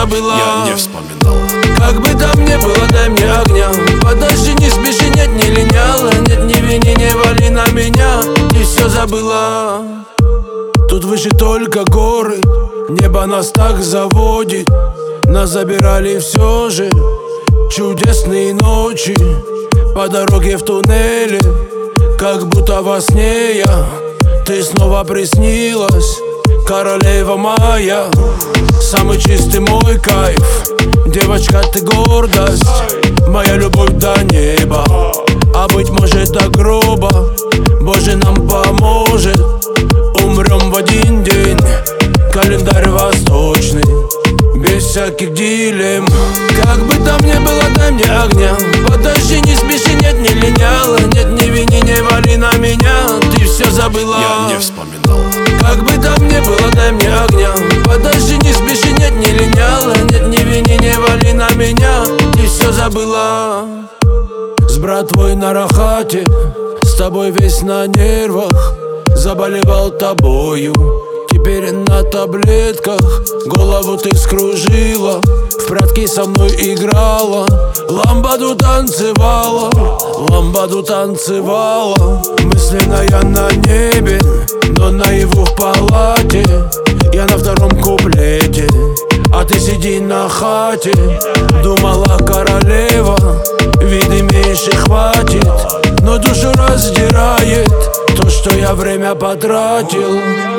забыла. Я не вспоминал. Как бы там ни было, дай мне огня. Подожди, не спеши, нет, не линяла. Нет, не вини, не вали на меня. Ты все забыла. Тут выше только горы, небо нас так заводит. Нас забирали все же чудесные ночи. По дороге в туннеле, как будто во сне я. Ты снова приснилась, королева моя. Самый чистый мой кайф, девочка, ты гордость. Моя любовь до неба, а быть может до гроба. Боже нам поможет, умрем в один день. Календарь восточный, без всяких дилемм. Как бы там ни было, дай мне огня. Подожди, не спеши, нет, не линяла. Нет, не вини, не вали на меня. Ты все забыла. Я не вспоминал. Как бы там ни было, дай мне огня. Подожди, не спеши, нет, не линяла. Нет, не вини, не вали на меня. Ты все забыла. С братвой на рахате, с тобой весь на нервах. Заболевал тобою, теперь на таблетках. Голову ты скружила, в прятки со мной играла. Ламбаду танцевала, ламбаду танцевала. Мысленно я на небе, но наяву в палате. Я на втором куплете, а ты сиди на хате. Думала, королева, вид имеешь и хватит. Но душу раздирает то, что я время потратил.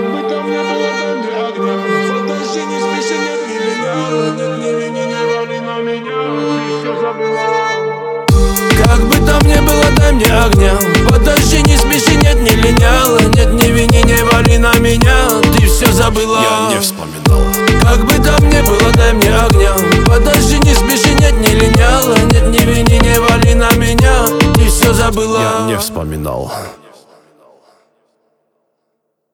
Как бы там ни было, дай мне огня. Подожди, не спеши, нет, не линяла. Нет, не вини, не вали на меня. Ты все забыла. Я не вспоминал. Как бы там ни было, дай мне огня. Подожди, не спеши, нет, не линяла. Нет, не вини, не вали на меня. Ты все забыла. Я не вспоминал.